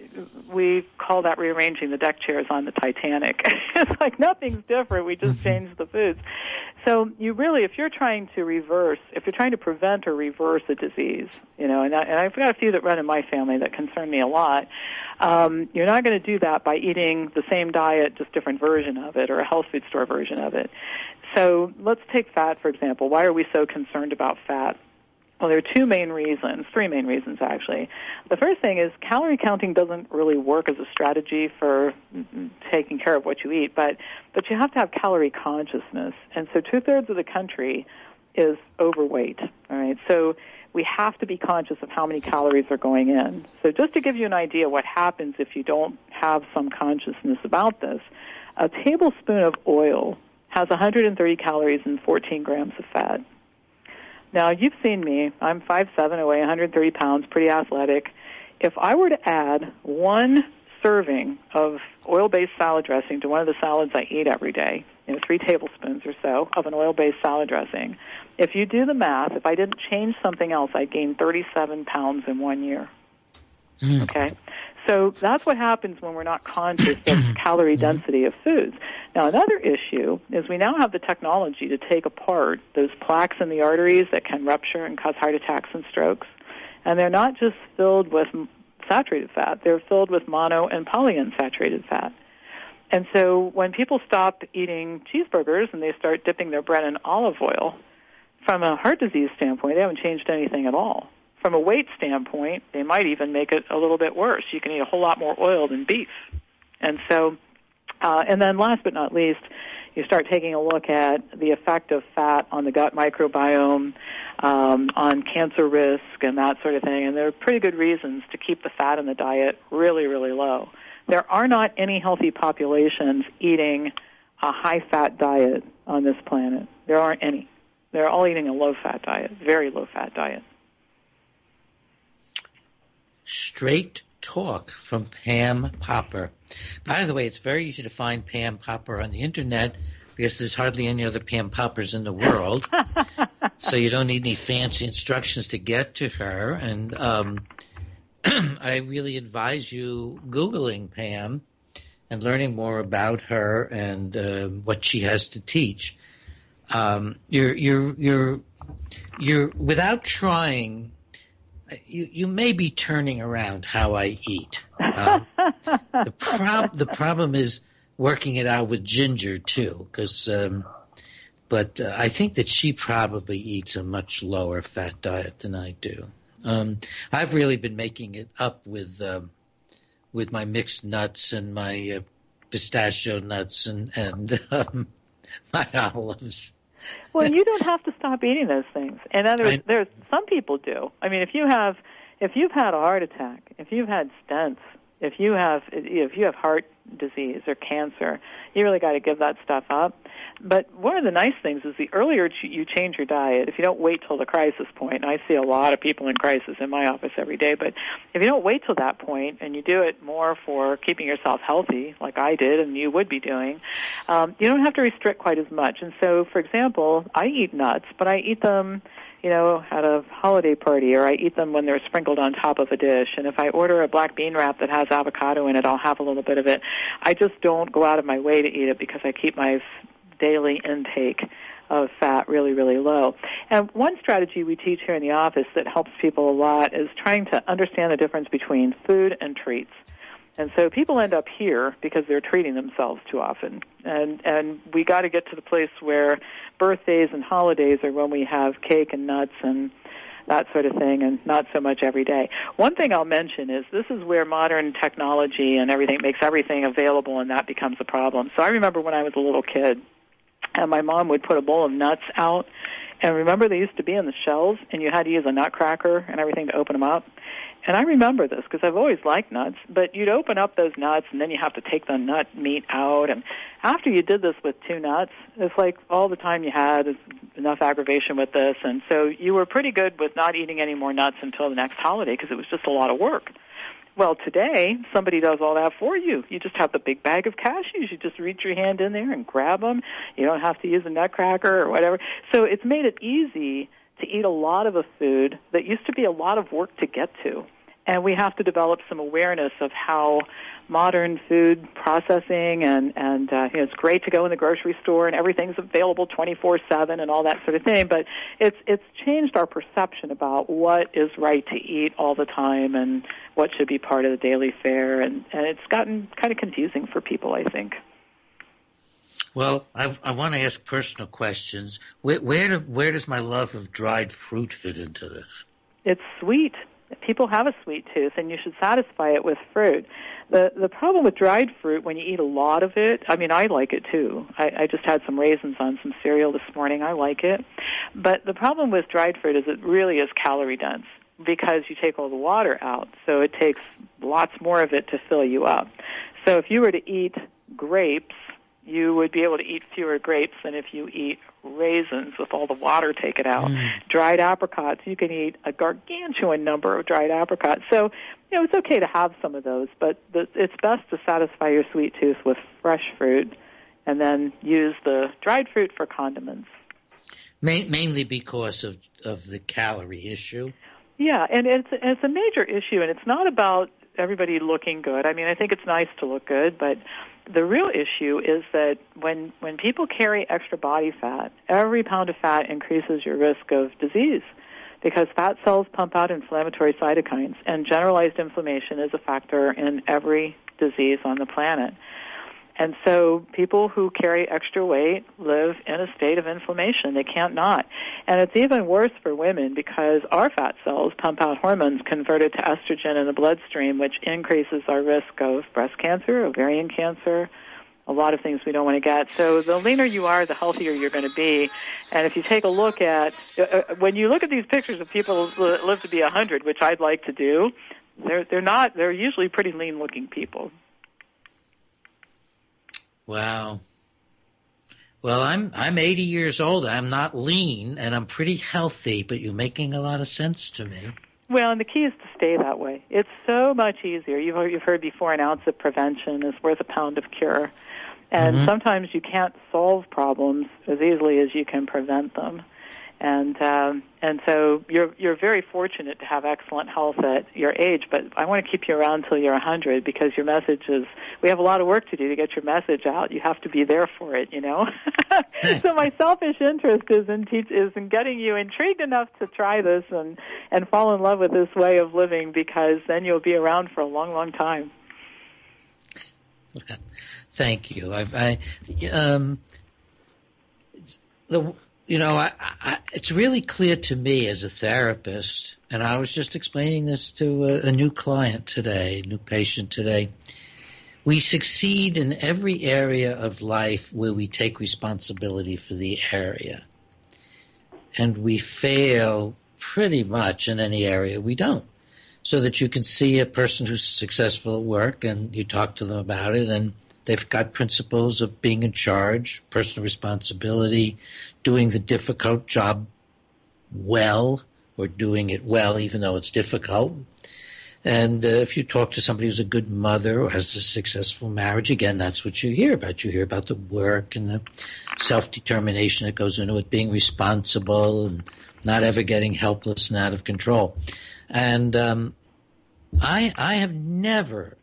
we call that rearranging the deck chairs on the Titanic. It's like nothing's different. We just changed the foods. So you really, if you're trying to reverse, if you're trying to prevent or reverse a disease, you know, and, I, and I've got a few that run in my family that concern me a lot, um, you're not going to do that by eating the same diet, just different version of it, or a health food store version of it. So let's take fat, for example. Why are we so concerned about fat? Well, there are two main reasons, three main reasons, actually. The first thing is calorie counting doesn't really work as a strategy for taking care of what you eat, but, but you have to have calorie consciousness. And so two-thirds of the country is overweight, all right? So we have to be conscious of how many calories are going in. So just to give you an idea what happens if you don't have some consciousness about this, a tablespoon of oil has one hundred thirty calories and fourteen grams of fat. Now, you've seen me. I'm five seven, I weigh one hundred thirty pounds, pretty athletic. If I were to add one serving of oil-based salad dressing to one of the salads I eat every day, you know, three tablespoons or so of an oil-based salad dressing, if you do the math, if I didn't change something else, I'd gain thirty-seven pounds in one year. Mm. Okay? So that's what happens when we're not conscious of calorie density of foods. Now, another issue is we now have the technology to take apart those plaques in the arteries that can rupture and cause heart attacks and strokes. And they're not just filled with saturated fat. They're filled with mono and polyunsaturated fat. And so when people stop eating cheeseburgers and they start dipping their bread in olive oil, from a heart disease standpoint, they haven't changed anything at all. From a weight standpoint, they might even make it a little bit worse. You can eat a whole lot more oil than beef. And so, uh, and then last but not least, you start taking a look at the effect of fat on the gut microbiome, um, on cancer risk and that sort of thing. And there are pretty good reasons to keep the fat in the diet really, really low. There are not any healthy populations eating a high-fat diet on this planet. There aren't any. They're all eating a low-fat diet, very low-fat diet. Straight talk from Pam Popper. By the way, it's very easy to find Pam Popper on the internet because there's hardly any other Pam Poppers in the world. So you don't need any fancy instructions to get to her. And um, I really advise you Googling Pam and learning more about her and uh, what she has to teach. Um, you're, you're, you're, you're, without trying, You, you may be turning around how I eat. Um, the, prob- the problem is working it out with Ginger, too. Cause, um, but uh, I think that she probably eats a much lower fat diet than I do. Um, I've really been making it up with um, with my mixed nuts and my uh, pistachio nuts and, and um, my olives. Well, you don't have to stop eating those things. In other words, there's some people do. I mean, if you have, if you've had a heart attack, if you've had stents, if you have, if you have heart disease or cancer, you really got to give that stuff up. But one of the nice things is the earlier you change your diet, if you don't wait till the crisis point, and I see a lot of people in crisis in my office every day, but if you don't wait till that point and you do it more for keeping yourself healthy, like I did and you would be doing, um, you don't have to restrict quite as much. And so, for example, I eat nuts, but I eat them, you know, at a holiday party, or I eat them when they're sprinkled on top of a dish. And if I order a black bean wrap that has avocado in it, I'll have a little bit of it. I just don't go out of my way to eat it because I keep my daily intake of fat really, really low. And one strategy we teach here in the office that helps people a lot is trying to understand the difference between food and treats. And so people end up here because they're treating themselves too often. And and we got to get to the place where birthdays and holidays are when we have cake and nuts and that sort of thing, and not so much every day. One thing I'll mention is this is where modern technology and everything makes everything available, and that becomes a problem. So I remember when I was a little kid, and my mom would put a bowl of nuts out, and remember they used to be in the shells, and you had to use a nutcracker and everything to open them up. And I remember this because I've always liked nuts, but you'd open up those nuts, and then you have to take the nut meat out. And after you did this with two nuts, it's like all the time you had is enough aggravation with this. And so you were pretty good with not eating any more nuts until the next holiday because it was just a lot of work. Well, today, somebody does all that for you. You just have the big bag of cashews. You just reach your hand in there and grab them. You don't have to use a nutcracker or whatever. So it's made it easy to eat a lot of a food that used to be a lot of work to get to. And we have to develop some awareness of how modern food processing and, and uh, you know, it's great to go in the grocery store and everything's available twenty-four seven and all that sort of thing, but it's it's changed our perception about what is right to eat all the time and what should be part of the daily fare, and, and it's gotten kind of confusing for people, I think. Well, I, I want to ask personal questions. Where, where, do, where does my love of dried fruit fit into this? It's sweet. People have a sweet tooth, and you should satisfy it with fruit. The the problem with dried fruit, when you eat a lot of it, I mean, I like it too. I, I just had some raisins on some cereal this morning. I like it. But the problem with dried fruit is it really is calorie dense because you take all the water out, so it takes lots more of it to fill you up. So if you were to eat grapes, you would be able to eat fewer grapes than if you eat raisins with all the water taken out. Mm. Dried apricots, you can eat a gargantuan number of dried apricots. So, you know, it's okay to have some of those, but the, it's best to satisfy your sweet tooth with fresh fruit and then use the dried fruit for condiments. Ma- mainly because of, of the calorie issue. Yeah, and it's, it's a major issue, and it's not about everybody looking good. I mean, I think it's nice to look good, but the real issue is that when, when people carry extra body fat, every pound of fat increases your risk of disease because fat cells pump out inflammatory cytokines, and generalized inflammation is a factor in every disease on the planet. And so people who carry extra weight live in a state of inflammation. They can't not. And it's even worse for women because our fat cells pump out hormones converted to estrogen in the bloodstream, which increases our risk of breast cancer, ovarian cancer, a lot of things we don't want to get. So the leaner you are, the healthier you're going to be. And if you take a look at, uh, when you look at these pictures of people that live to be one hundred, which I'd like to do, they're, they're not, they're usually pretty lean-looking people. Wow. Well, I'm I'm eighty years old. I'm not lean, and I'm pretty healthy, but you're making a lot of sense to me. Well, and the key is to stay that way. It's so much easier. You've, you've heard before, an ounce of prevention is worth a pound of cure. And mm-hmm. sometimes you can't solve problems as easily as you can prevent them. And um, and so you're you're very fortunate to have excellent health at your age, but I want to keep you around till you're one hundred because your message is, we have a lot of work to do to get your message out. You have to be there for it, you know. So my selfish interest is in teach is in getting you intrigued enough to try this and, and fall in love with this way of living, because then you'll be around for a long, long time. Thank you. I, I um, the. You know, I, I, it's really clear to me as a therapist, and I was just explaining this to a, a new client today, a new patient today. We succeed in every area of life where we take responsibility for the area. And we fail pretty much in any area we don't. So that you can see a person who's successful at work and you talk to them about it, and they've got principles of being in charge, personal responsibility, doing the difficult job well, or doing it well even though it's difficult. And uh, if you talk to somebody who's a good mother or has a successful marriage, again, that's what you hear about. You hear about the work and the self-determination that goes into it, being responsible and not ever getting helpless and out of control. And um, I, I have never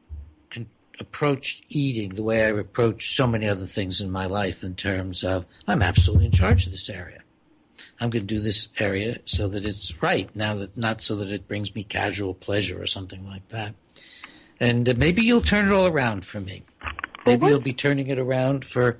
approached eating the way I approach so many other things in my life, in terms of I'm absolutely in charge of this area. I'm going to do this area so that it's right, now that not so that it brings me casual pleasure or something like that. And uh, maybe you'll turn it all around for me. Maybe you'll be turning it around for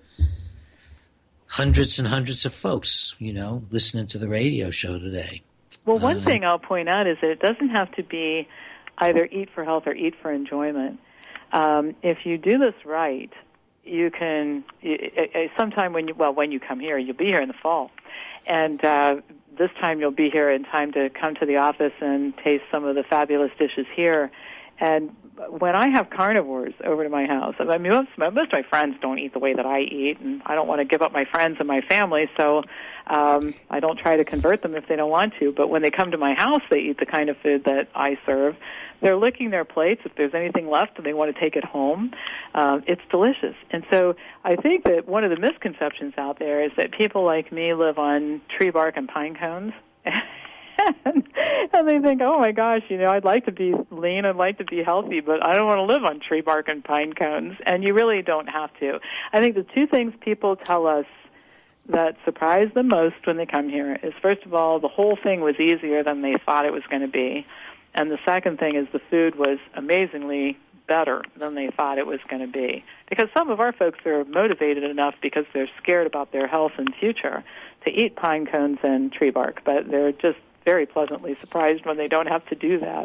hundreds and hundreds of folks, you know, listening to the radio show today. Well, one uh, thing I'll point out is that it doesn't have to be either eat for health or eat for enjoyment. Um, if you do this right, you can, sometime when you, well, when you come here, you'll be here in the fall. And uh, this time you'll be here in time to come to the office and taste some of the fabulous dishes here. And when I have carnivores over to my house, I mean, most, most of my friends don't eat the way that I eat, and I don't want to give up my friends and my family, so um, I don't try to convert them if they don't want to. But when they come to my house, they eat the kind of food that I serve. They're licking their plates. If there's anything left and they want to take it home, um, it's delicious. And so I think that one of the misconceptions out there is that people like me live on tree bark and pine cones. And, and they think, oh, my gosh, you know, I'd like to be lean, I'd like to be healthy, but I don't want to live on tree bark and pine cones. And you really don't have to. I think the two things people tell us that surprise them most when they come here is, first of all, the whole thing was easier than they thought it was going to be. And the second thing is the food was amazingly better than they thought it was going to be. Because some of our folks are motivated enough because they're scared about their health and future to eat pine cones and tree bark, but they're just very pleasantly surprised when they don't have to do that.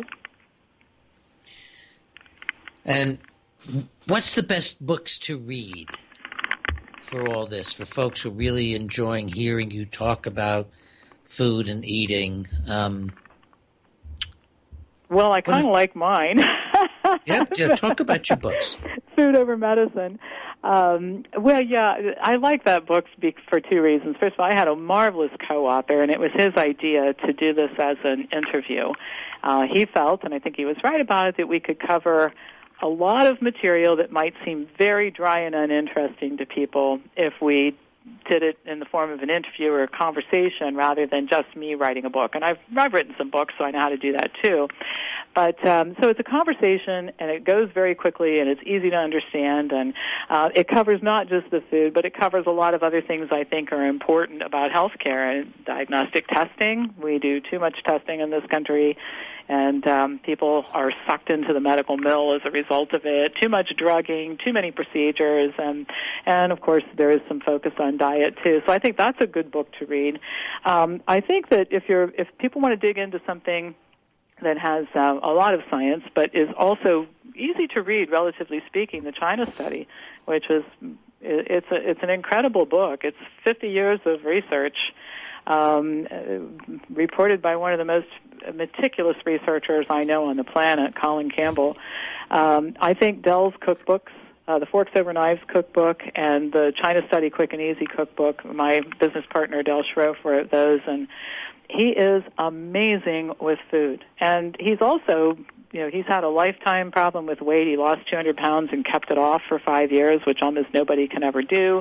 And what's the best books to read for all this, for folks who are really enjoying hearing you talk about food and eating? Um, well, I kind of like mine. yeah, yeah, talk about your books. Food Over Medicine. Um, well, yeah, I like that book for two reasons. First of all, I had a marvelous co-author, and it was his idea to do this as an interview. Uh, he felt, and I think he was right about it, that we could cover a lot of material that might seem very dry and uninteresting to people if we did it in the form of an interview or a conversation rather than just me writing a book. And I've, I've written some books, so I know how to do that too. But um, so it's a conversation, and it goes very quickly, and it's easy to understand, and uh, it covers not just the food, but it covers a lot of other things I think are important about healthcare and diagnostic testing. We do too much testing in this country, and um, people are sucked into the medical mill as a result of it. Too much drugging, too many procedures, and and of course there is some focus on diet too. So I think that's a good book to read. Um, I think that if you're if people want to dig into something that has uh, a lot of science, but is also easy to read, relatively speaking, the China study, which is it's a, it's an incredible book. It's fifty years of research. Um, uh, reported by one of the most meticulous researchers I know on the planet, Colin Campbell. Um, I think Dell's cookbooks, uh, the Forks Over Knives cookbook and the China Study Quick and Easy cookbook, my business partner, Del Schroff, wrote those, and he is amazing with food. And he's also, you know, he's had a lifetime problem with weight. He lost two hundred pounds and kept it off for five years, which almost nobody can ever do.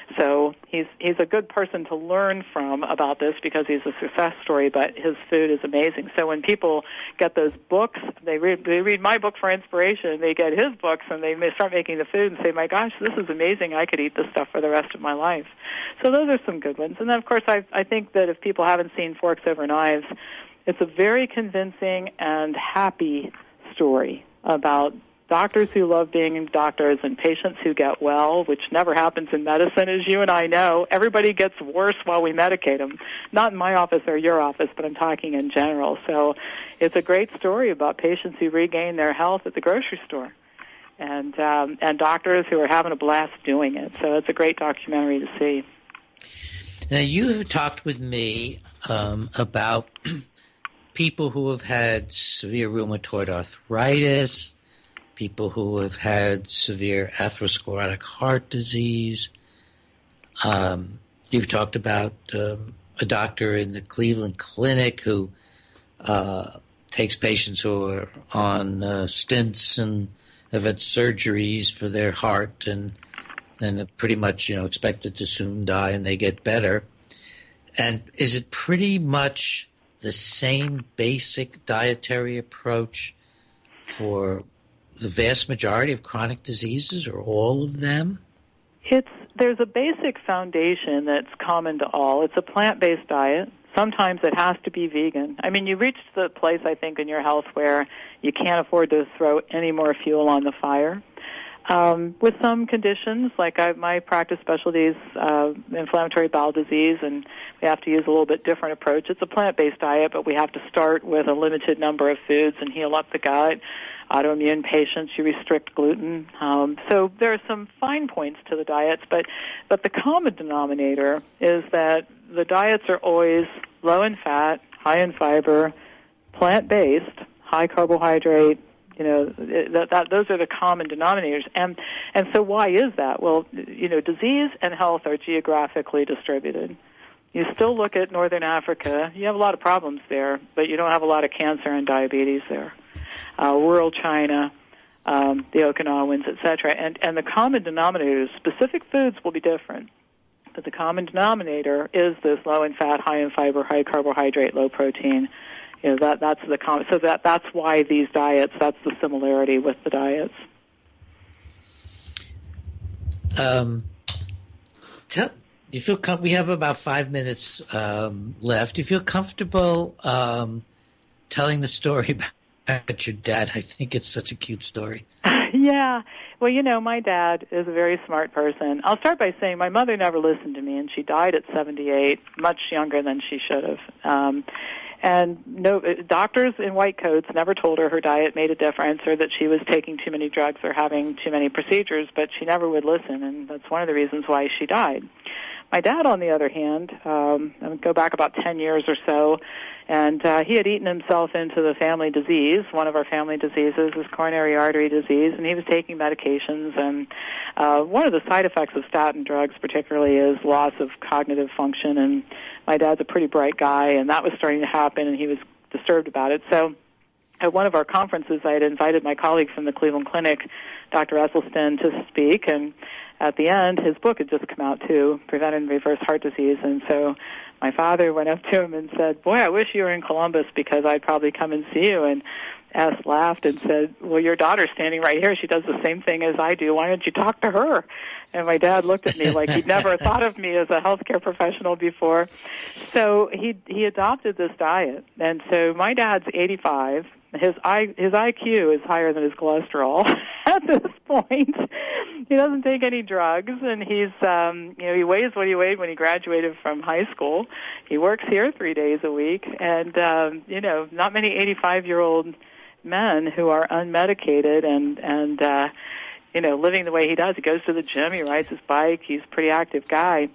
So he's he's a good person to learn from about this because he's a success story, but his food is amazing. So when people get those books, they read they read my book for inspiration, they get his books, and they may start making the food and say, my gosh, this is amazing. I could eat this stuff for the rest of my life. So those are some good ones. And then, of course, I, I think that if people haven't seen Forks Over Knives, it's a very convincing and happy story about doctors who love being doctors and patients who get well, which never happens in medicine, as you and I know. Everybody gets worse while we medicate them. Not in my office or your office, but I'm talking in general. So it's a great story about patients who regain their health at the grocery store and um, and doctors who are having a blast doing it. So it's a great documentary to see. Now, you have talked with me um, about people who have had severe rheumatoid arthritis, people who have had severe atherosclerotic heart disease. Um, you've talked about um, a doctor in the Cleveland Clinic who uh, takes patients who are on uh, stents and have had surgeries for their heart and then are pretty much, you know, expected to soon die, and they get better. And is it pretty much the same basic dietary approach for the vast majority of chronic diseases, or all of them? It's there's a basic foundation that's common to all. It's a plant-based diet. Sometimes it has to be vegan. I mean, you reach the place, I think, in your health where you can't afford to throw any more fuel on the fire. Um, with some conditions, like I, my practice specialty is uh, inflammatory bowel disease, and we have to use a little bit different approach. It's a plant-based diet, but we have to start with a limited number of foods and heal up the gut. Autoimmune patients, you restrict gluten. Um, so there are some fine points to the diets, but but the common denominator is that the diets are always low in fat, high in fiber, plant-based, high carbohydrate. You know, that, that those are the common denominators. And and so why is that? Well, you know, disease and health are geographically distributed. You still look at Northern Africa, you have a lot of problems there, but you don't have a lot of cancer and diabetes there. Uh, rural China, um, the Okinawans, et cetera. And, and the common denominator is specific foods will be different. But the common denominator is this low in fat, high in fiber, high carbohydrate, low protein. You know, that that's the com- so that that's why these diets, that's the similarity with the diets. Um, tell, do you feel com- we have about five minutes um, left. Do you feel comfortable um, telling the story about your dad? I think it's such a cute story. Yeah. Well, you know, my dad is a very smart person. I'll start by saying my mother never listened to me, and she died at seventy-eight, much younger than she should have. Um, and no doctors in white coats never told her her diet made a difference or that she was taking too many drugs or having too many procedures, but she never would listen, and that's one of the reasons why she died. My dad, on the other hand, um, I would go back about ten years or so, And uh, he had eaten himself into the family disease. One of our family diseases is coronary artery disease, and he was taking medications. And uh, one of the side effects of statin drugs particularly is loss of cognitive function. And my dad's a pretty bright guy, and that was starting to happen, and he was disturbed about it. So at one of our conferences, I had invited my colleague from the Cleveland Clinic, Doctor Esselstyn, to speak. And at the end, his book had just come out, too, Prevent and Reverse Heart Disease. And so my father went up to him and said, boy, I wish you were in Columbus because I'd probably come and see you. And S laughed and said, well, your daughter's standing right here. She does the same thing as I do. Why don't you talk to her? And my dad looked at me like he'd never thought of me as a healthcare professional before. So he he adopted this diet. And so my dad's eighty-five. His I, his I Q is higher than his cholesterol at this point. He doesn't take any drugs, and he's um, you know he weighs what he weighed when he graduated from high school. He works here three days a week, and um, you know not many eighty-five-year-old men who are unmedicated and and uh, you know living the way he does. He goes to the gym, he rides his bike, he's a pretty active guy.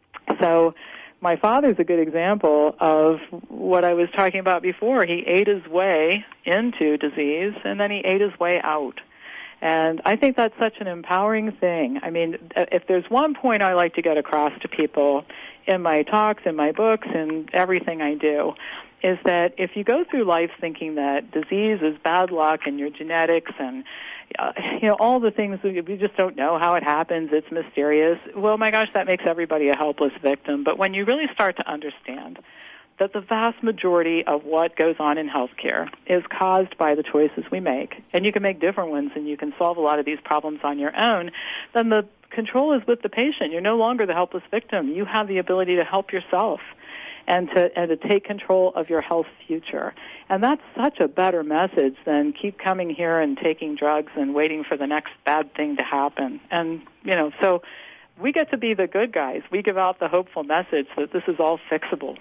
So my father's a good example of what I was talking about before. He ate his way into disease, and then he ate his way out. And I think that's such an empowering thing. I mean, if there's one point I like to get across to people in my talks, in my books, and everything I do, is that if you go through life thinking that disease is bad luck and your genetics and uh, you know all the things that we just don't know how it happens, it's mysterious, well, my gosh, that makes everybody a helpless victim. But when you really start to understand that the vast majority of what goes on in healthcare is caused by the choices we make, and you can make different ones and you can solve a lot of these problems on your own, then the control is with the patient. You're no longer the helpless victim. You have the ability to help yourself and to and to take control of your health future. And that's such a better message than keep coming here and taking drugs and waiting for the next bad thing to happen. And, you know, so we get to be the good guys. We give out the hopeful message that this is all fixable.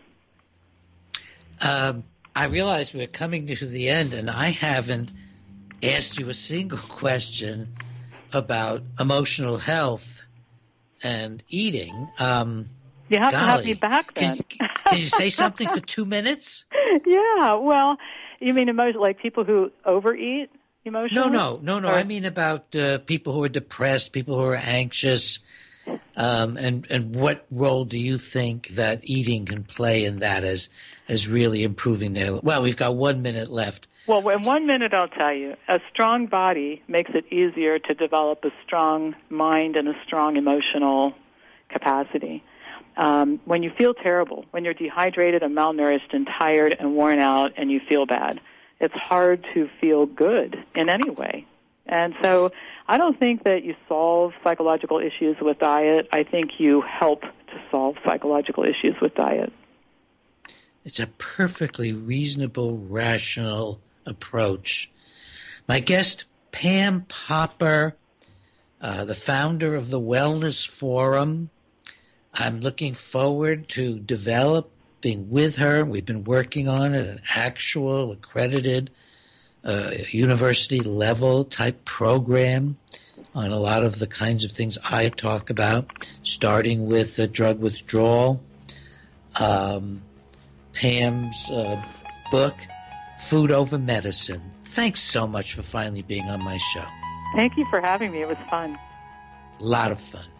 Um, I realize we're coming to the end, and I haven't asked you a single question about emotional health and eating. Um, you have golly. to have me back then. Can, can you say something for two minutes? Yeah, well, you mean emotion, like people who overeat emotionally? No, no, no, no. Or? I mean about uh, people who are depressed, people who are anxious, um, and and what role do you think that eating can play in that as as really improving their? Well, we've got one minute left. Well, in one minute, I'll tell you, a strong body makes it easier to develop a strong mind and a strong emotional capacity. Um, when you feel terrible, when you're dehydrated and malnourished and tired and worn out and you feel bad, it's hard to feel good in any way. And so I don't think that you solve psychological issues with diet. I think you help to solve psychological issues with diet. It's a perfectly reasonable, rational approach. My guest, Pam Popper, uh, the founder of the Wellness Forum. I'm looking forward to developing with her. We've been working on it, an actual accredited uh, university level type program on a lot of the kinds of things I talk about, starting with uh, drug withdrawal. Um, Pam's uh, book, Food Over Medicine. Thanks so much for finally being on my show. Thank you for having me. It was fun. A lot of fun.